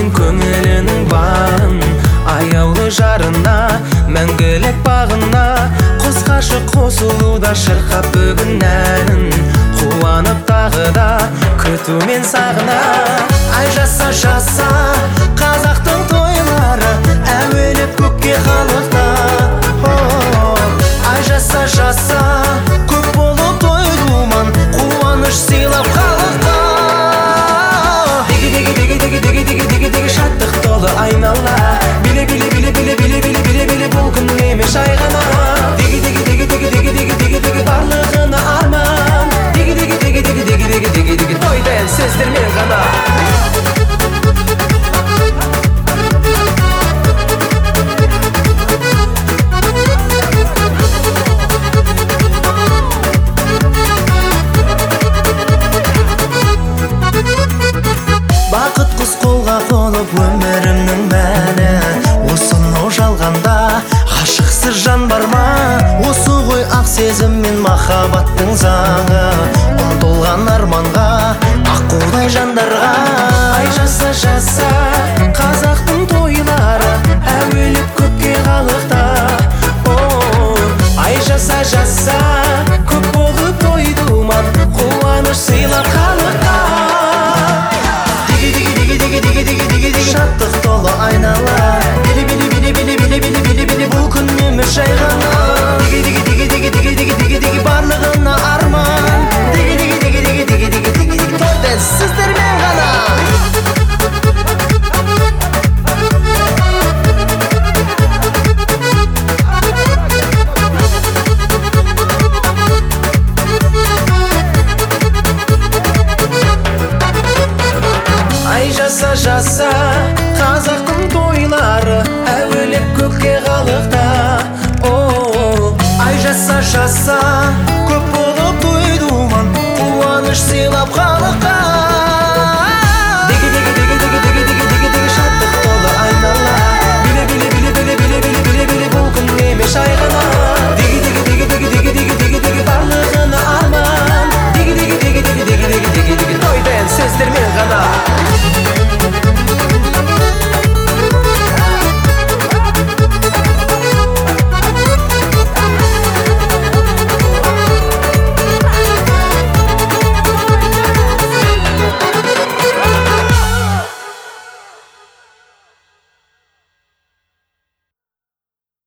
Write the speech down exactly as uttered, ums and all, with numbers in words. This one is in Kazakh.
бүгін көңілінің бағын, аяулы жарына, мәңгілік бағына. Құс қашық қосылуда шырқап бүгін әнін, қуанып тағы да күтумен сағына. Ай жаса жаса қазақтың тойлары, әуелеп көкке халықта. Ай жаса жаса көп болу той думан, қуаныш сыйлап халыққа. Деге деге деге деге деге деге деге деге шаттық толы айнала. Биле биле биле биле биле биле биле биле бұл күн емес жай ғана. Деге деге деге деге деге деге деге деге барлығына арман. Деге деге деге деге деге деге деге деге тойды ән сөздермен ғана. Бақыт құс қолға қонып өмірімнің мәні, осынау жалғанда ғашықсыз жан бар ма? Осы ғой ақ сезім мен махаббаттың заңы, ұмтылған арманға, аққудай жандарға. Ай жаса жаса қазақтың тойлары, әуелеп көкке халықта. Ай жаса жаса көп болды той думан, қуаныш сыйлап халыққа. Шаттық толы айнала. Биле биле биле биле биле биле биле биле бұл күн емес жай ғана. Деге деге деге деге деге деге деге деге барлығына арман. Деге деге деге деге деге деге деге деге тойды сіздермен ғана. Ай жаса жаса қазақтың тойлары, әуелеп көкке халықта. Ай жаса жаса